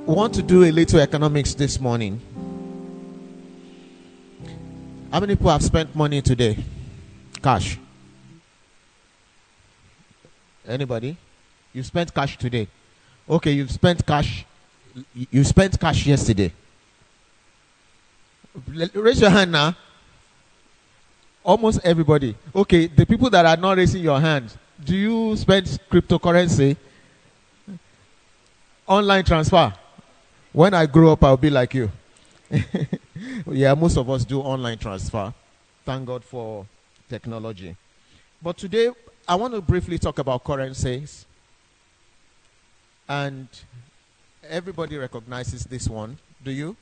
We want to do a little economics this morning. How many people have spent money today? Cash. Anybody? You spent cash today. Okay, you've spent cash. You spent cash yesterday. Raise your hand now. Almost everybody. Okay, the people that are not raising your hand, do you spend cryptocurrency? Online transfer? When I grow up, I'll be like you. Yeah, most of us do online transfer. Thank God for technology. But today, I want to briefly talk about currencies. And everybody recognizes this one. Do you?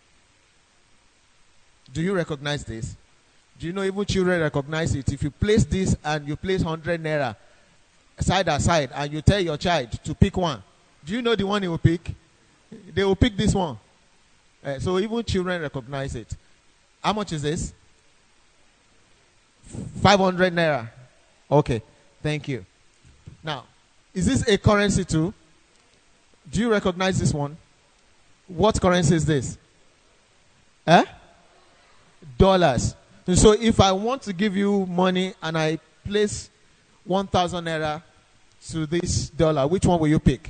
Do you recognize this? Do you know even children recognize it? If you place this and you place 100 naira side by side and you tell your child to pick one, do you know the one he will pick? They will pick this one. So even children recognize it. How much is this? 500 naira. Okay, thank you. Now, is this a currency too? Do you recognize this one? What currency is this? Dollars. So if I want to give you money and I place 1,000 naira to this dollar, which one will you pick?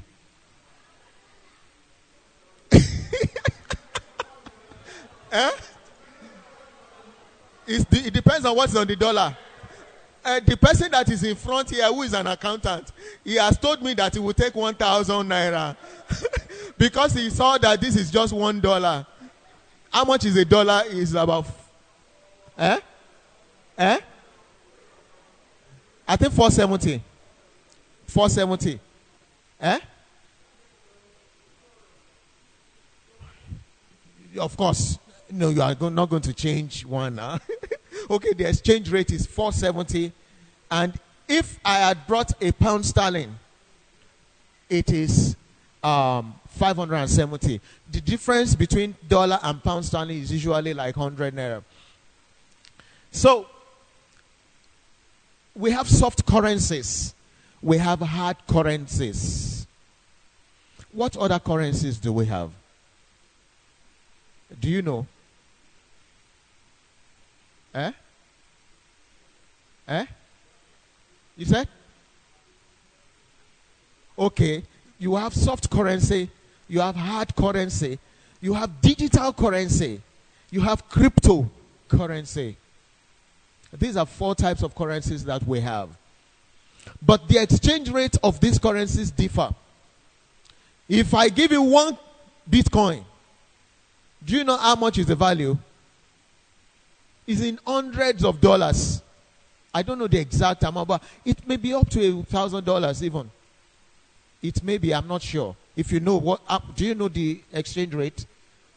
It depends on what's on the dollar. The person that is in front here, who is an accountant, he has told me that he will take 1,000 naira because he saw that this is just $1. How much is a dollar? Is about I think 470. 470. Of course. No, you are not going to change one now. Okay, the exchange rate is 470. And if I had brought a pound sterling, it is 570. The difference between dollar and pound sterling is usually like 100 naira. So, we have soft currencies. We have hard currencies. What other currencies do we have? Do you know? You said? Okay. You have soft currency. You have hard currency. You have digital currency. You have cryptocurrency. These are 4 types of currencies that we have. But the exchange rate of these currencies differ. If I give you 1 Bitcoin, do you know how much is the value? It's in hundreds of dollars. I don't know the exact amount, but it may be up to $1,000 even. It may be, I'm not sure. If you know do you know the exchange rate?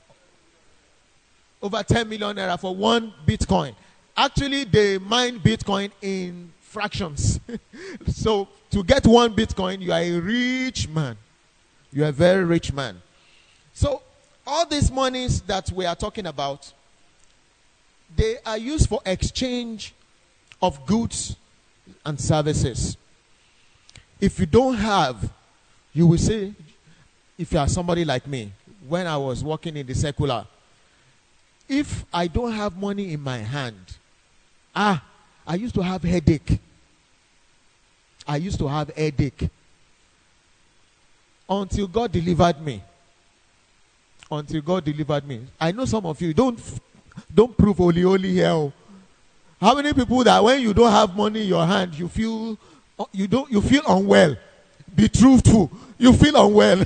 Over 10 million naira for 1 Bitcoin. Actually, they mine Bitcoin in fractions. So, to get 1 Bitcoin, you are a rich man. You are a very rich man. So, all these monies that we are talking about, they are used for exchange of goods and services. If you don't have, you will say, if you are somebody like me, when I was working in the secular, if I don't have money in my hand, I used to have headache. I used to have headache. Until God delivered me. Until God delivered me. I know some of you don't prove holy here. How many people that when you don't have money in your hand, you feel unwell? Be truthful. You feel unwell.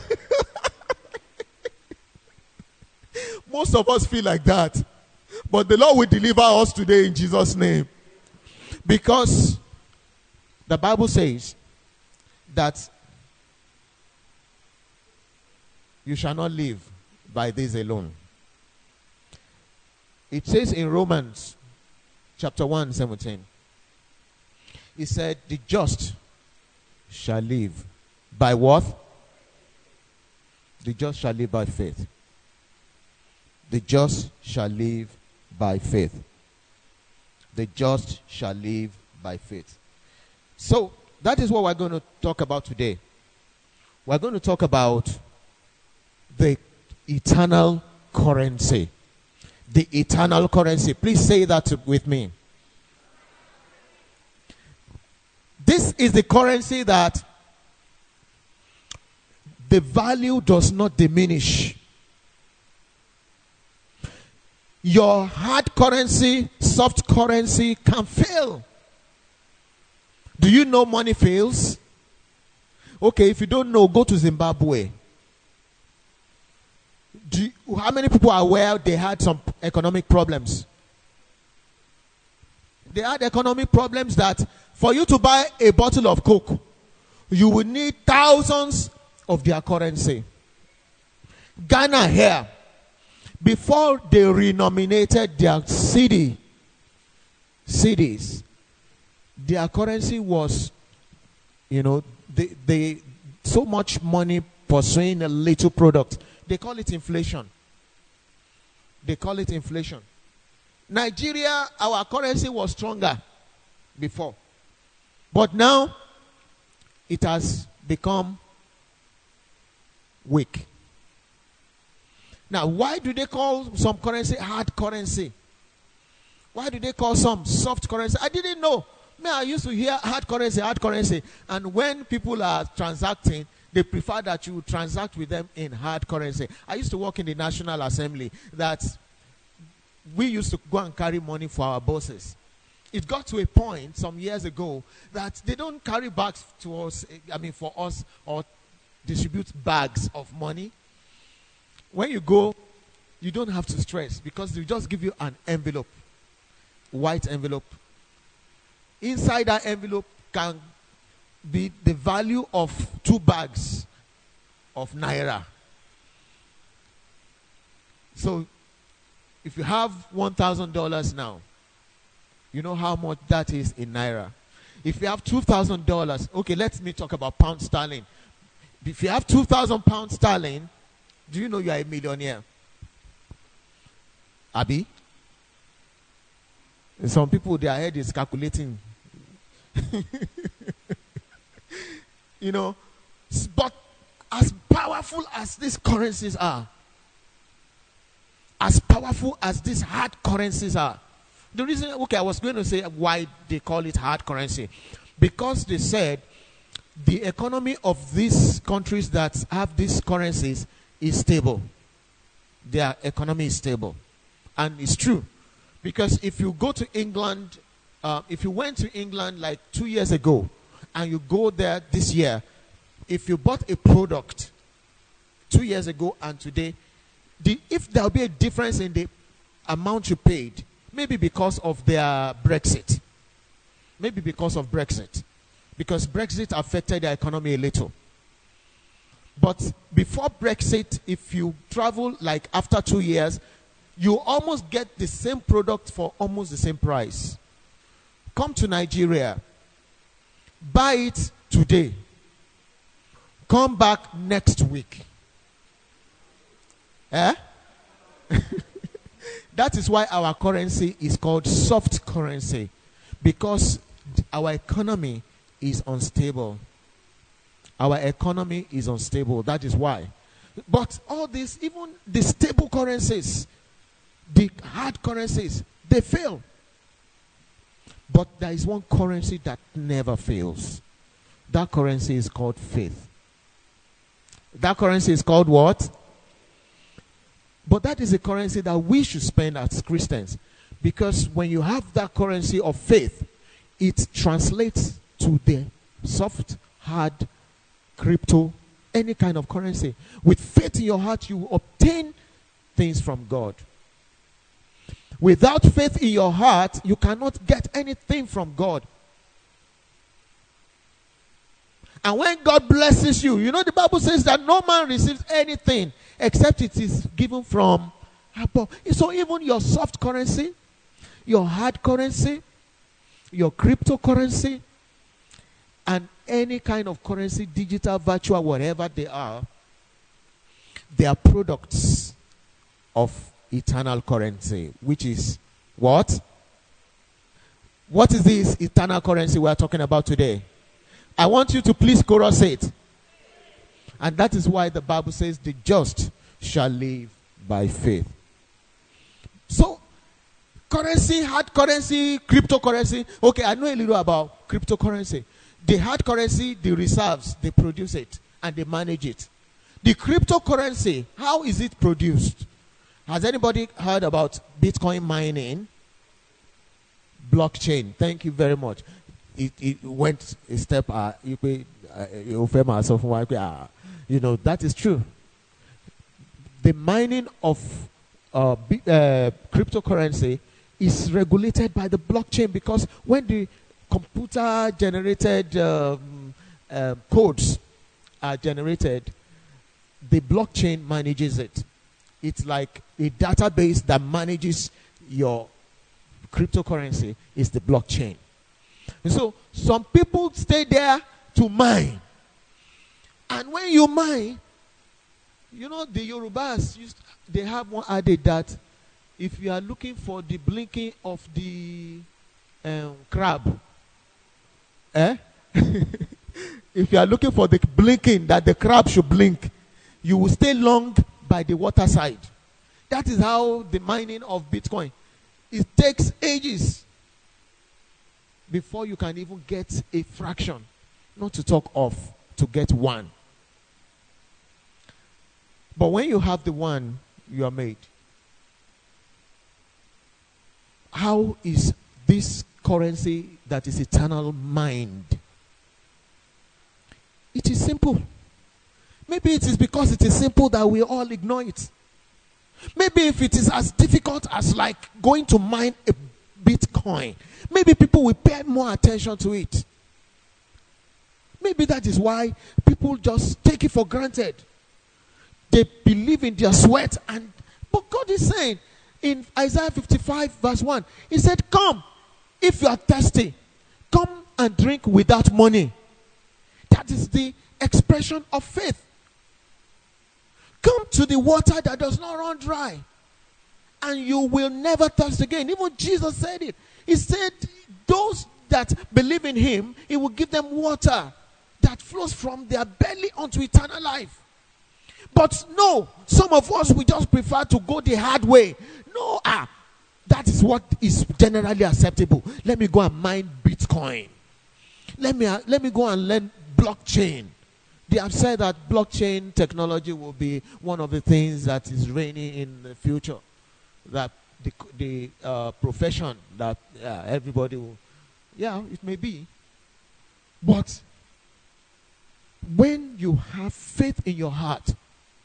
Most of us feel like that. But the Lord will deliver us today in Jesus' name. Because the Bible says that you shall not live by this alone. It says in Romans chapter 1:17. It said, the just shall live by what? The just shall live by faith. The just shall live by faith. The just shall live by faith. So, that is what we're going to talk about today. We're going to talk about the eternal currency. The eternal currency. Please say that with me. This is the currency that the value does not diminish. Your hard currency, soft currency can fail. Do you know money fails? Okay, if you don't know, go to Zimbabwe. How many people are aware they had some economic problems? They had economic problems that for you to buy a bottle of Coke, you would need thousands of their currency. Ghana here, before they renominated their cedis, their currency was, they so much money pursuing a little product. They call it inflation. Nigeria, our currency was stronger before. But now, it has become weak. Now, why do they call some currency hard currency? Why do they call some soft currency? I didn't know. I used to hear hard currency. And when people are transacting, they prefer that you transact with them in hard currency. I used to work in the National Assembly that we used to go and carry money for our bosses. It got to a point some years ago that they don't carry bags to us, for us, or distribute bags of money. When you go, you don't have to stress because they just give you an envelope, white envelope. Inside that envelope can be the value of 2 bags of naira. So, if you have $1,000 now, you know how much that is in naira. If you have $2,000, okay, let me talk about pound sterling. If you have 2,000 pounds sterling, do you know you are a millionaire? Abi? Some people, their head is calculating. But as powerful as these currencies are, as powerful as these hard currencies are, the reason, I was going to say why they call it hard currency. Because they said the economy of these countries that have these currencies is stable. Their economy is stable. And it's true. Because if you go to England, if you went to England like 2 years ago, and you go there this year, if you bought a product 2 years ago and today, if there will be a difference in the amount you paid, maybe because of their Brexit. Because Brexit affected their economy a little. But before Brexit, if you travel like after 2 years, you almost get the same product for almost the same price. Come to Nigeria. Buy it today. Come back next week. That is why our currency is called soft currency. Because our economy is unstable. That is why. But all this, even the stable currencies, the hard currencies, they fail. But there is one currency that never fails. That currency is called faith. That currency is called what? But that is a currency that we should spend as Christians. Because when you have that currency of faith, it translates to the soft, hard, crypto, any kind of currency. With faith in your heart, you will obtain things from God. Without faith in your heart, you cannot get anything from God. And when God blesses you, the Bible says that no man receives anything except it is given from above. So even your soft currency, your hard currency, your cryptocurrency, and any kind of currency, digital, virtual, whatever they are products of eternal currency, which is what? What is this eternal currency we are talking about today? I want you to please chorus it. And that is why the Bible says the just shall live by faith. So, currency, hard currency, cryptocurrency. Okay, I know a little about cryptocurrency. The hard currency, the reserves, they produce it and they manage it. The cryptocurrency, how is it produced? Has anybody heard about Bitcoin mining? Blockchain. Thank you very much. It went a step. That is true. The mining of cryptocurrency is regulated by the blockchain, because when the computer generated codes are generated, the blockchain manages it. It's like a database that manages your cryptocurrency is the blockchain. And so some people stay there to mine. And when you mine, the Yorubas, they have one adage that if you are looking for the blinking of the crab, if you are looking for the blinking that the crab should blink, you will stay long by the water side. That is how the mining of Bitcoin. It takes ages before you can even get a fraction, not to talk of to get one. But when you have the one, you are made. How is this currency that is eternal mined? It is simple. Maybe it is because it is simple that we all ignore it. Maybe if it is as difficult as like going to mine a Bitcoin, maybe people will pay more attention to it. Maybe that is why people just take it for granted. They believe in their sweat. But God is saying in Isaiah 55 verse 1, he said, come, if you are thirsty, come and drink without money. That is the expression of faith. Come to the water that does not run dry, and you will never thirst again. Even Jesus said it. He said, those that believe in him, he will give them water that flows from their belly unto eternal life. But no, some of us, we just prefer to go the hard way. No, that is what is generally acceptable. Let me go and mine Bitcoin. Let me go and learn blockchain. They have said that blockchain technology will be one of the things that is reigning in the future. That the profession that everybody will, it may be. But when you have faith in your heart,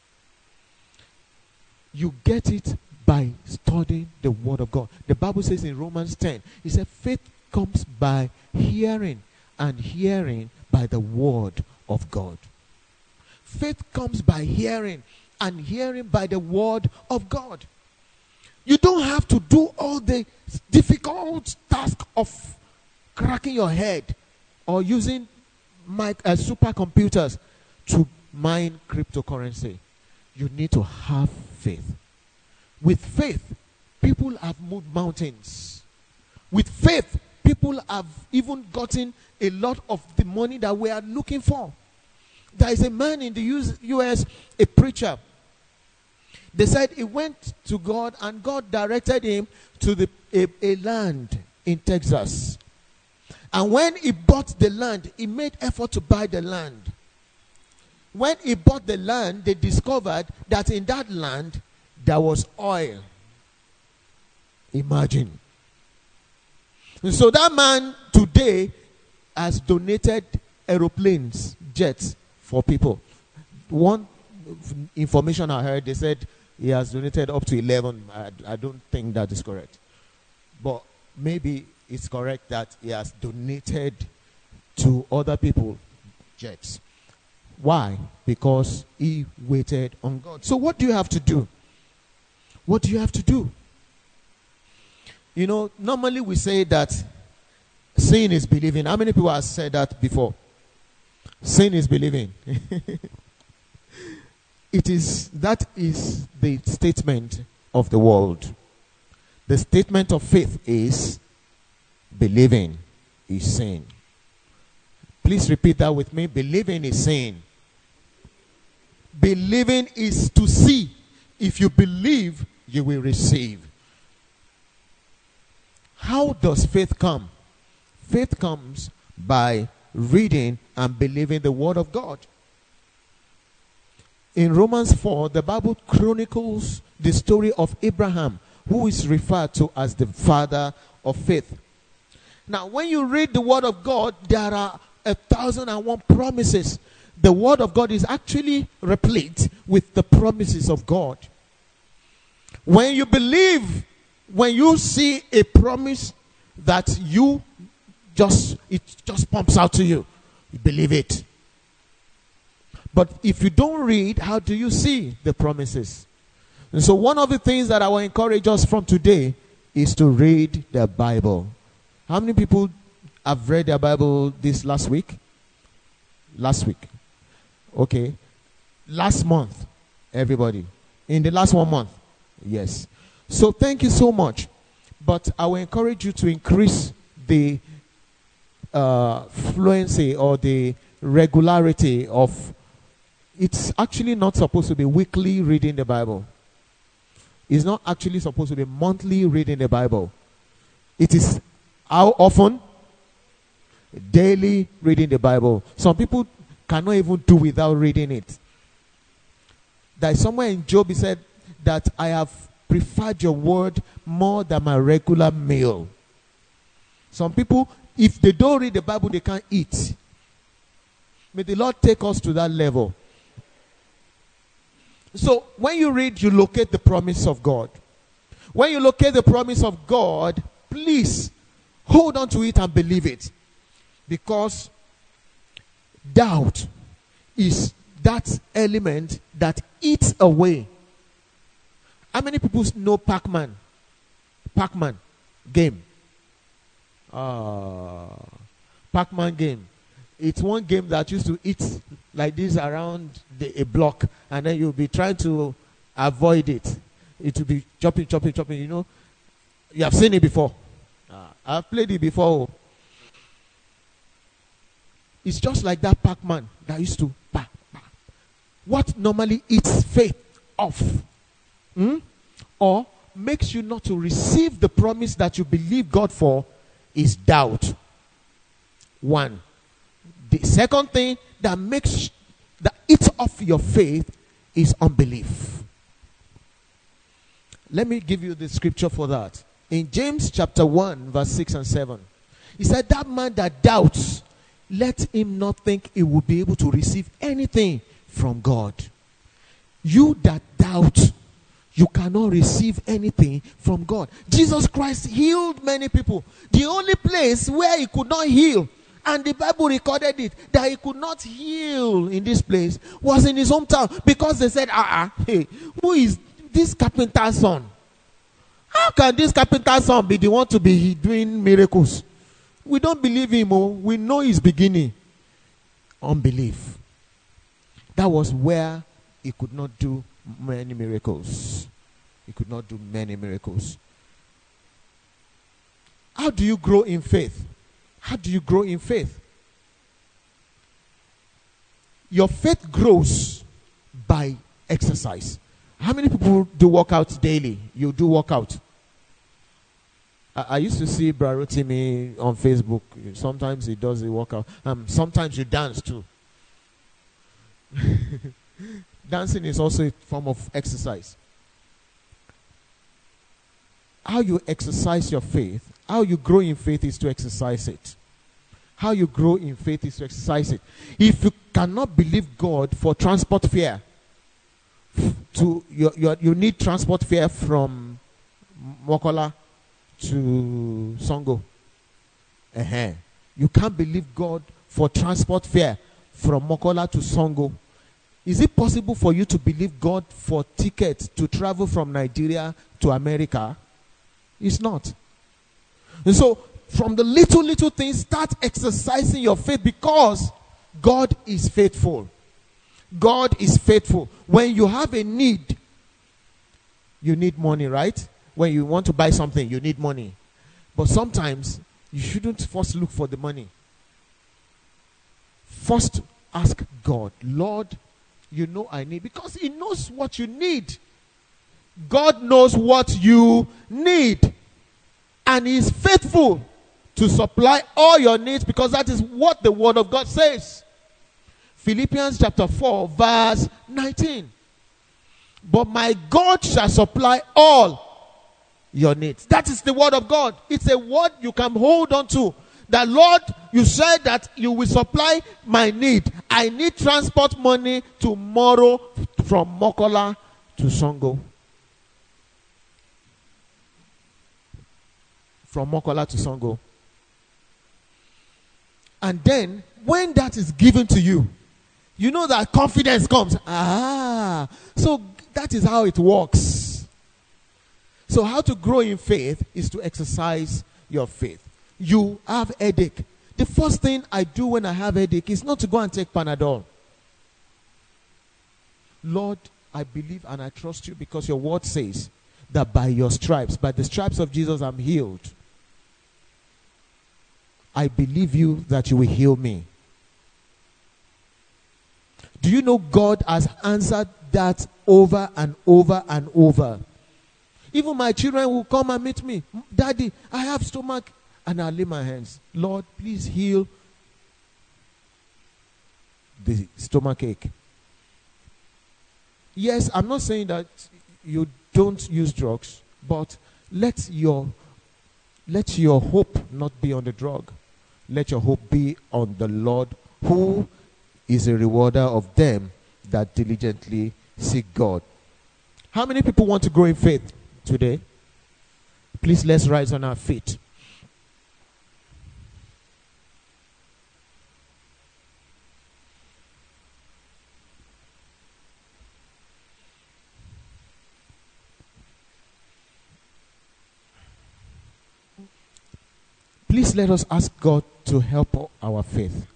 you get it by studying the word of God. The Bible says in Romans 10, it said faith comes by hearing, and hearing by the word of God. Faith comes by hearing, and hearing by the word of God. You don't have to do all the difficult task of cracking your head or using supercomputers to mine cryptocurrency. You need to have faith. With faith, people have moved mountains. With faith, people have even gotten a lot of the money that we are looking for. There is a man in the U.S., a preacher. They said he went to God, and God directed him to a land in Texas. And when he bought the land, he made effort to buy the land. When he bought the land, they discovered that in that land, there was oil. Imagine. And so that man today has donated aeroplanes, jets for people. One information I heard, they said he has donated up to 11. I don't think that is correct. But maybe it's correct that he has donated to other people jets. Why? Because he waited on God. So what do you have to do? What do you have to do? Normally we say that seeing is believing. How many people have said that before? Seeing is believing. That is the statement of the world. The statement of faith is believing is seeing. Please repeat that with me. Believing is seeing. Believing is to see. If you believe, you will receive. How does faith come? Faith comes by reading and believing the word of God. In Romans 4, the Bible chronicles the story of Abraham, who is referred to as the father of faith. Now, when you read the word of God, there are 1,001 promises. The word of God is actually replete with the promises of God. When you believe, when you see a promise that it just pumps out to you, you believe it. But if you don't read, how do you see the promises? And so one of the things that I will encourage us from today is to read the Bible. How many people have read the Bible this last week? Last week. Okay. Last month, everybody. In the last 1 month. Yes. So thank you so much. But I will encourage you to increase the fluency or the regularity of. It's actually not supposed to be weekly reading the Bible. It's not actually supposed to be monthly reading the Bible. It is how often? Daily reading the Bible. Some people cannot even do without reading it. There is somewhere in Job, he said that I have preferred your word more than my regular meal. Some people, if they don't read the Bible, they can't eat. May the Lord take us to that level. So when you read, you locate the promise of God. When you locate the promise of God, please hold on to it and believe it. Because doubt is that element that eats away. How many people know Pac-Man? Pac-Man game. Pac-Man game. It's one game that used to eat like this around a block, and then you'll be trying to avoid it. It will be chopping. You know, you have seen it before. I've played it before. It's just like that Pac-Man that used to. What normally eats faith off, or makes you not to receive the promise that you believe God for, is doubt. One. The second thing that eats off your faith is unbelief. Let me give you the scripture for that. In James chapter 1, verse 6 and 7. He said, that man that doubts, let him not think he will be able to receive anything from God. You that doubt, you cannot receive anything from God. Jesus Christ healed many people. The only place where he could not heal, and the Bible recorded it, that he could not heal in this place, was in his hometown. Because they said, hey, who is this carpenter's son? How can this carpenter's son be the one to be doing miracles? We don't believe him. We know his beginning. Unbelief. That was where he could not do many miracles. He could not do many miracles. How do you grow in faith? How do you grow in faith? Your faith grows by exercise. How many people do workouts daily? You do workout. I used to see Brarotimi on Facebook. Sometimes he does the workout. Sometimes you dance too. Dancing is also a form of exercise. How you exercise your faith, how you grow in faith is to exercise it. How you grow in faith is to exercise it. If you cannot believe God for transport fare, you need transport fare from Mokola to Songo. You can't believe God for transport fare from Mokola to Songo. Is it possible for you to believe God for tickets to travel from Nigeria to America? It's not. And so, from the little things, start exercising your faith, because God is faithful. God is faithful. When you have a need, you need money, right? When you want to buy something, you need money. But sometimes, you shouldn't first look for the money. First, ask God, Lord, you know I need, because He knows what you need. God knows what you need, and He is faithful to supply all your needs, because that is what the Word of God says. Philippians chapter 4 verse 19. But my God shall supply all your needs. That is the Word of God. It's a word you can hold on to. That, Lord, you said that you will supply my need. I need transport money tomorrow from Mokola to Songo. From Mokola to Songo. And then, when that is given to you, you know that confidence comes. So that is how it works. So how to grow in faith is to exercise your faith. You have headache. The first thing I do when I have headache is not to go and take Panadol. Lord, I believe and I trust you, because your word says that by your stripes, by the stripes of Jesus, I'm healed. I believe you that you will heal me. Do you know God has answered that over and over and over? Even my children will come and meet me. Daddy, I have stomach. And I'll lay my hands. Lord, please heal the stomach ache. Yes, I'm not saying that you don't use drugs, but let your hope not be on the drug. Let your hope be on the Lord, who is a rewarder of them that diligently seek God. How many people want to grow in faith today? Please, let's rise on our feet. Please let us ask God to help our faith.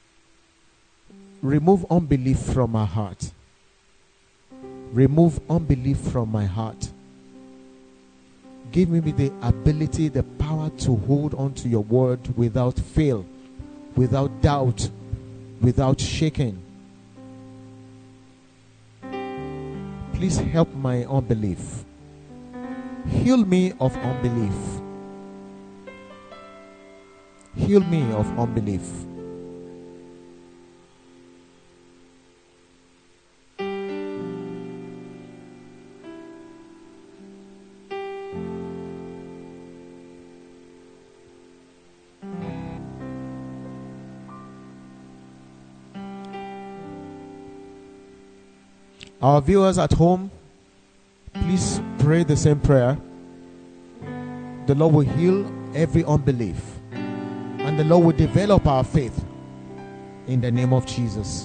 Remove unbelief from our heart. Remove unbelief from my heart. Give me the ability, the power to hold on to your word without fail, without doubt, without shaking. Please help my unbelief. Heal me of unbelief. Heal me of unbelief. Our viewers at home, please pray the same prayer. The Lord will heal every unbelief, and the Lord will develop our faith in the name of Jesus.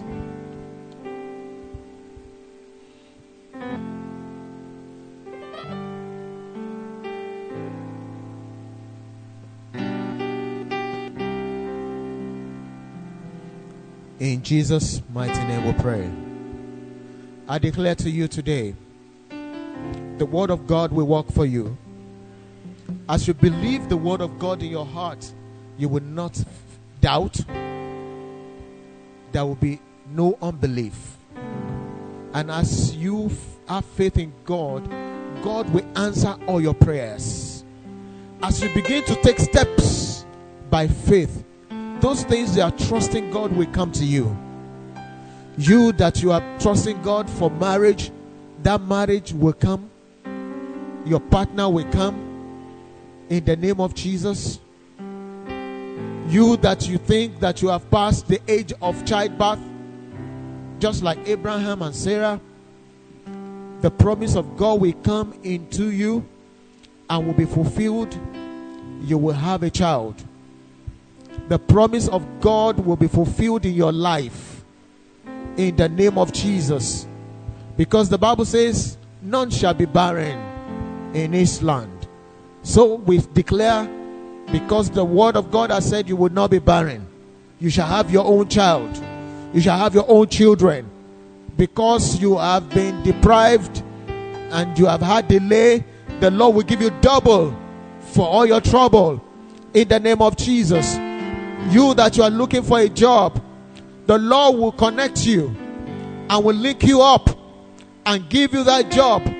In Jesus' mighty name we pray. I declare to you today, the word of God will work for you. As you believe the word of God in your heart, you will not doubt. There will be no unbelief. And as you have faith in God, God will answer all your prayers. As you begin to take steps by faith, those things you are trusting God will come to you. You that you are trusting God for marriage, that marriage will come. Your partner will come in the name of Jesus. You that you think that you have passed the age of childbirth, just like Abraham and Sarah, the promise of God will come into you and will be fulfilled. You will have a child. The promise of God will be fulfilled in your life in the name of Jesus, because the Bible says none shall be barren in his land. So we declare, because the word of God has said you will not be barren, you shall have your own child, you shall have your own children. Because you have been deprived and you have had delay, the Lord will give you double for all your trouble in the name of Jesus. You that you are looking for a job, the Lord will connect you and will link you up and give you that job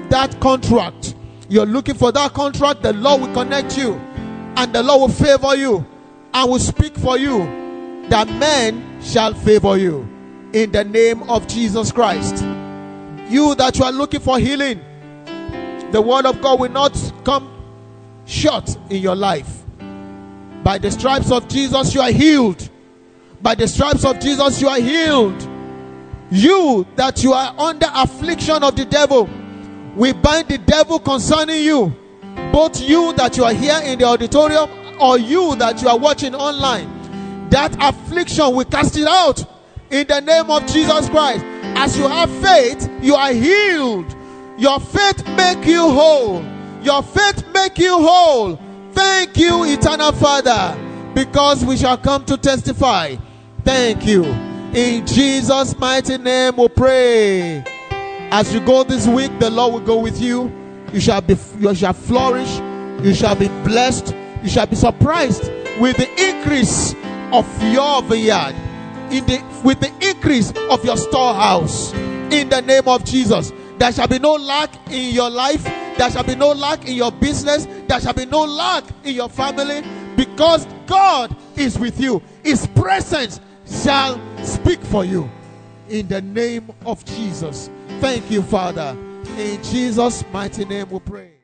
that contract. You're looking for that contract, the Lord will connect you, and the Lord will favor you and will speak for you, that men shall favor you in the name of Jesus Christ. You that you are looking for healing, the word of God will not come short in your life. By the stripes of Jesus you are healed. By the stripes of Jesus you are healed. You that you are under affliction of the devil, we bind the devil concerning you. Both you that you are here in the auditorium, or you that you are watching online, that affliction, we cast it out in the name of Jesus Christ. As you have faith, you are healed. Your faith make you whole. Your faith make you whole. Thank you, eternal Father, because we shall come to testify. Thank you. In Jesus' mighty name we pray. As you go this week, the Lord will go with you. You shall flourish. You shall be blessed. You shall be surprised with the increase of your vineyard, with the increase of your storehouse. In the name of Jesus, there shall be no lack in your life. There shall be no lack in your business. There shall be no lack in your family, because God is with you. His presence shall speak for you. In the name of Jesus. Thank you, Father. In Jesus' mighty name we pray.